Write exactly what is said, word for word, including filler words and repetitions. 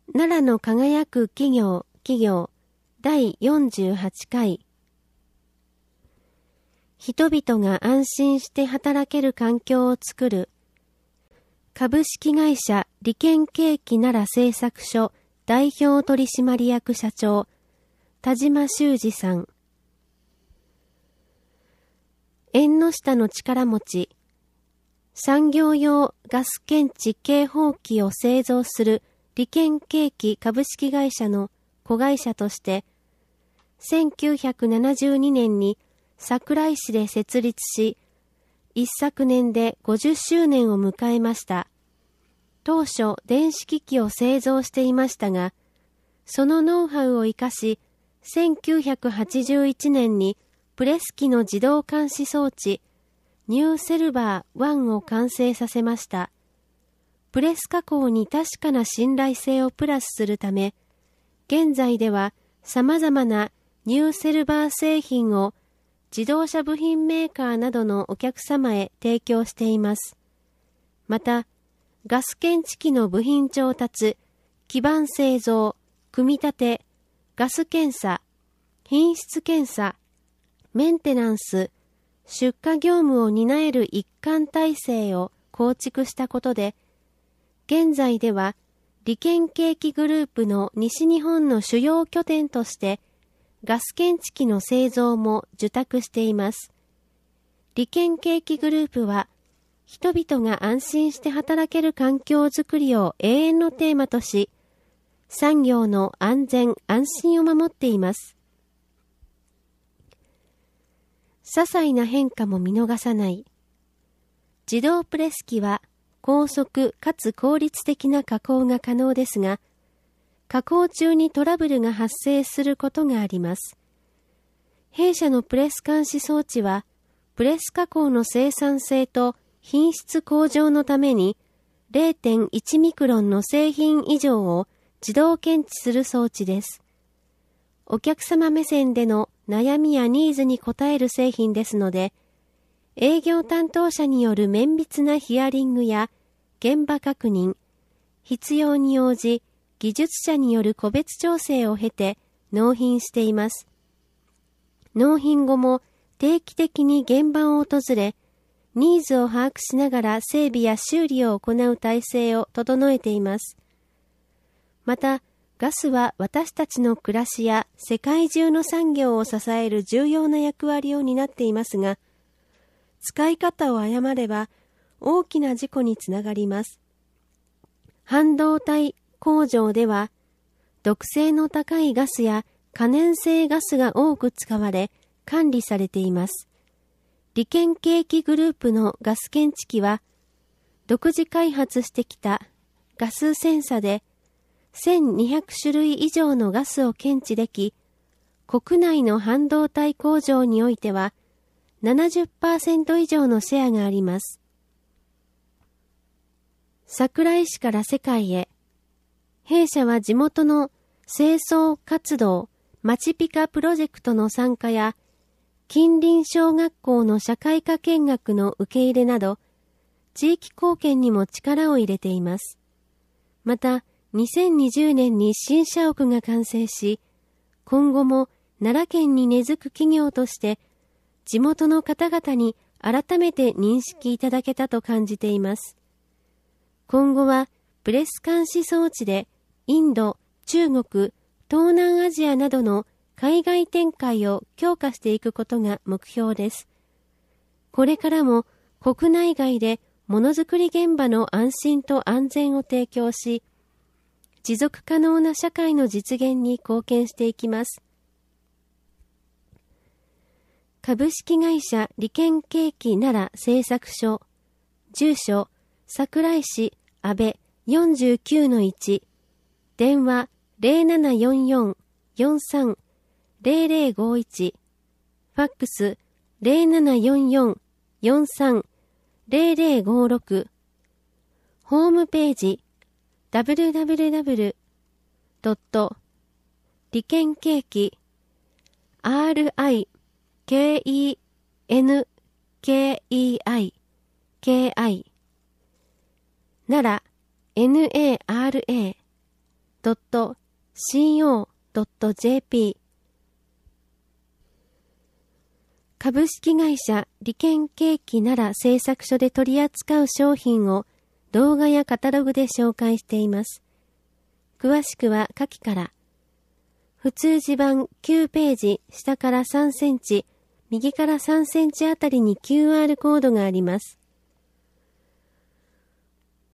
奈良の輝く企業、企業、だいよんじゅうはちかい。人々が安心して働ける環境を作る。株式会社利権景気奈良製作所代表取締役社長、田島修二さん。縁の下の力持ち、産業用ガス検知警報器を製造する利権景気株式会社の子会社として、せんきゅうひゃくななじゅうにねんに桜井市で設立し、一昨年でごじゅっしゅうねんを迎えました。当初、電子機器を製造していましたが、そのノウハウを生かし、せんきゅうひゃくはちじゅういちねんにプレス機の自動監視装置、ニューセルバーワンを完成させました。プレス加工に確かな信頼性をプラスするため、現在では様々なニューセルバー製品を自動車部品メーカーなどのお客様へ提供しています。また、ガス検知器の部品調達、基板製造、組み立て、ガス検査、品質検査、メンテナンス、出荷業務を担える一貫体制を構築したことで、現在では利権景気グループの西日本の主要拠点としてガス検知器の製造も受託しています。利権景気グループは人々が安心して働ける環境づくりを永遠のテーマとし、産業の安全安心を守っています。些細な変化も見逃さない。自動プレス機は高速かつ効率的な加工が可能ですが、加工中にトラブルが発生することがあります。弊社のプレス監視装置は、プレス加工の生産性と品質向上のために れいてんいち ミクロンの製品異常を自動検知する装置です。お客様目線での悩みやニーズに応える製品ですので、営業担当者による綿密なヒアリングや現場確認、必要に応じ技術者による個別調整を経て納品しています。納品後も定期的に現場を訪れ、ニーズを把握しながら整備や修理を行う体制を整えています。また、ガスは私たちの暮らしや世界中の産業を支える重要な役割を担っていますが、使い方を誤れば大きな事故につながります。半導体工場では、毒性の高いガスや可燃性ガスが多く使われ管理されています。利権景気グループのガス検知器は、独自開発してきたガスセンサでせんにひゃくしゅるい以上のガスを検知でき、国内の半導体工場においては ななじゅっパーセント 以上のシェアがあります。桜井市から世界へ。弊社は地元の清掃活動、まちピカプロジェクトの参加や、近隣小学校の社会科見学の受け入れなど、地域貢献にも力を入れています。また、にせんにじゅうねんに新社屋が完成し、今後も奈良県に根付く企業として、地元の方々に改めて認識いただけたと感じています。今後は、プレス監視装置で、インド、中国、東南アジアなどの海外展開を強化していくことが目標です。これからも国内外でものづくり現場の安心と安全を提供し、持続可能な社会の実現に貢献していきます。株式会社利権景気奈良製作所、住所、桜井市安倍 よんじゅうきゅうのいち、電話 ゼロななよんよん よんさん ゼロゼロごいち、ファックス ゼロななよんよん よんさん ゼロゼロごろく、ホームページ ダブリュダブリュダブリュドット利権景気 アールアイケーイーエヌケーイーアイケーアイ 奈良 ナラドットシーオードットジェーピー 株式会社理研ケーキ奈良製作所で取り扱う商品を動画やカタログで紹介しています。詳しくは下記から。普通地盤きゅうページ下からさんセンチ、右からさんセンチあたりに キューアール コードがあります。